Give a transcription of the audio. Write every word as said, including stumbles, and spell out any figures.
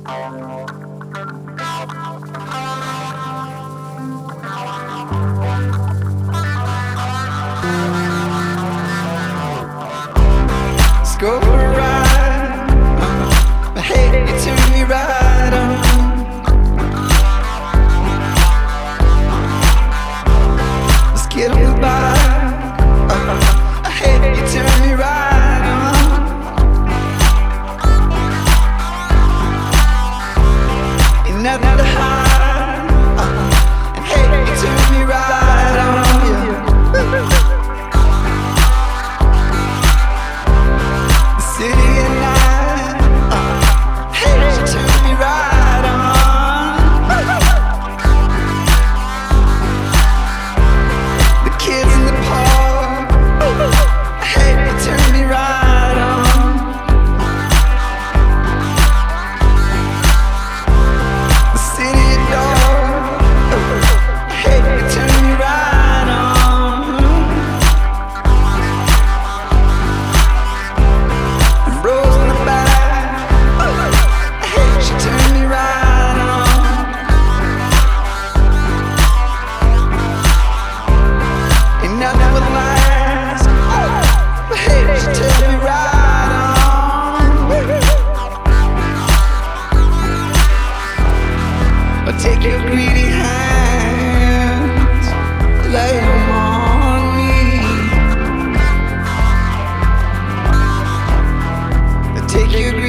Let's go for a ride. uh, Hey, you turn me right on. Let's get on the bike. uh, Hey, you turn me right on. Ain't nothing to hide. uh, And hey, you turn me right on. Yeah. City at night, uh, hey, she turned me right on. The kids in the park, hey, they turned me right on. The city at dark, hey, they turned me right on. Rose in the back, hey, she turned me right on. Ain't nothing but lies, but hey, she turned me right on. I'll take your greedy hands, lay them on me. Take your